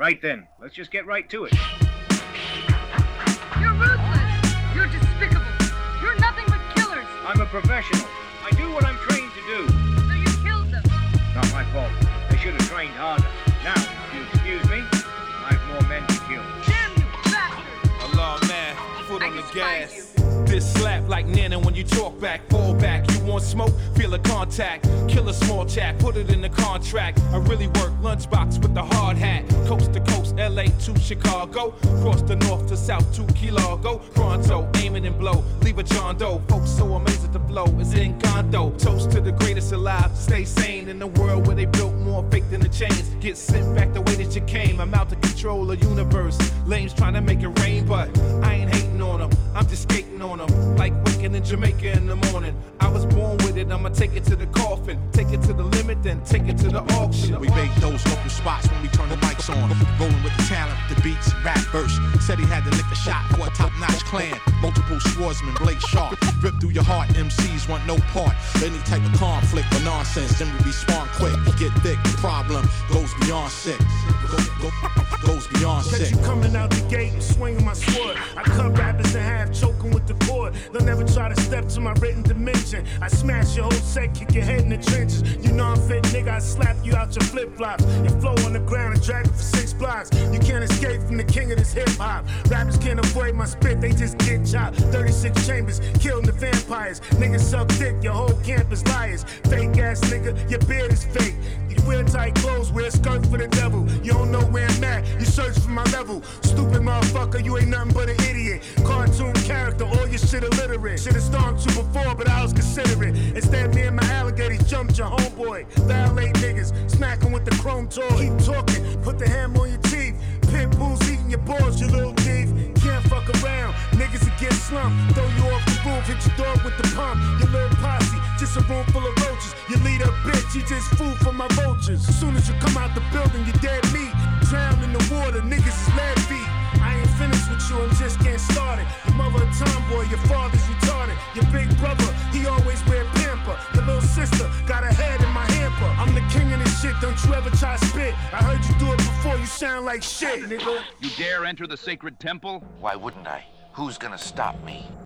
Right then, let's just get right to it. You're ruthless. You're despicable. You're nothing but killers. I'm a professional. I do what I'm trained to do. So you killed them. Not my fault. I should have trained harder. Now, if you excuse me, I've more men to kill. Damn you, bastard. Allah, man, foot on the despise gas. This slap like Nana when you talk back, fall back. You want smoke? Feel a contact. Kill a small chat, put it in the contract. I really work lunchbox with the hard hat. Coast to coast, LA to Chicago. Cross the north to south to Key Largo. Pronto, aiming and blow. Leave a John Doe. Folks so amazing the flow is in condo. Toast to the greatest alive. Stay sane in a world where they built more fake than the chains. Get sent back the way that you came. I'm out to control the universe. Lames trying to make it rain, but I ain't hating on them. I'm just skating on them. Like waking in Jamaica in the morning. I was born with it, I'ma take it to the coffin. Take it to the limit, then take it to the auction. We bait those local spots when we turn the mics on. Rolling with the talent, the beats, rap verse. Said he had to lick a shot for a top-notch clan. Multiple swordsmen, blade sharp. Rip through your heart, MCs want no part. Any type of conflict or nonsense, then we respond quick. Get thick, the problem goes beyond sick. Goes beyond sick. Catch you coming out the gate and swinging my sword. I cut rappers in half, choking with the cord. They'll never try to step to my written dimension. I smash your whole set, kick your head in the trenches. You non-fit nigga, I slap you out your flip-flops. Your flow on the ground and drag it for 6 blocks. You can't escape from the king of this hip-hop. Rappers can't avoid my spit, they just get chopped. 36 chambers, killing the vampires. Niggas suck dick, your whole campus liars. Fake ass nigga, your beard is fake. You wear tight clothes, wear a skirt for the devil. You don't know where I'm at, you search for my level. Stupid motherfucker, you ain't nothing but an idiot. Cartoon character, all your shit illiterate. Should've stormed you before, but I was considerate. Instead, me and my alligators jumped your homeboy. Violate niggas, smacking with the chrome toy. Keep talking, put the hammer on your teeth. Pit bulls eating your balls, you little thief. Can't fuck around, niggas will get slumped. Throw you off the roof, hit your dog with the pump. Your little posse, just a room full of roaches. You lead a bitch, you just food for my vultures. As soon as you come out the building, you dead meat. Drown in the water, niggas is lead feet. I ain't finished with you, I'm just getting started. Your mother a tomboy, your father's retarded. Your big brother, he always wear pamper. Your little sister got a head in my hamper. I'm the king of this shit, don't you ever try spit. I heard you do it before, you sound like shit, nigga. You dare enter the sacred temple? Why wouldn't I? Who's gonna stop me?